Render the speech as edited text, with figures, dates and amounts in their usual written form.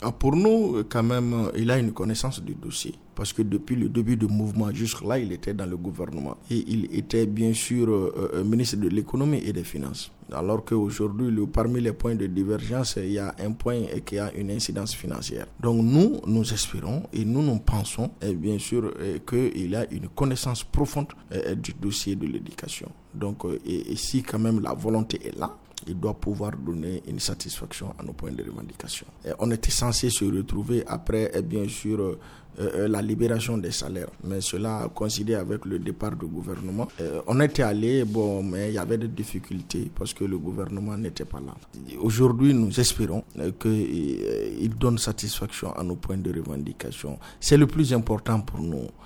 Pour nous, quand même, il a une connaissance du dossier. Parce que depuis le début du mouvement jusque-là, il était dans le gouvernement. Et il était bien sûr ministre de l'économie et des finances. Alors qu'aujourd'hui, parmi les points de divergence, il y a un point qui a une incidence financière. Donc nous espérons et nous pensons, bien sûr, qu'il a une connaissance profonde du dossier de l'éducation. Donc, et si quand même la volonté est là, il doit pouvoir donner une satisfaction à nos points de revendication. On était censé se retrouver après, bien sûr, la libération des salaires. Mais cela a coïncidé avec le départ du gouvernement. On était allé, mais il y avait des difficultés parce que le gouvernement n'était pas là. Aujourd'hui, nous espérons qu'il donne satisfaction à nos points de revendication. C'est le plus important pour nous.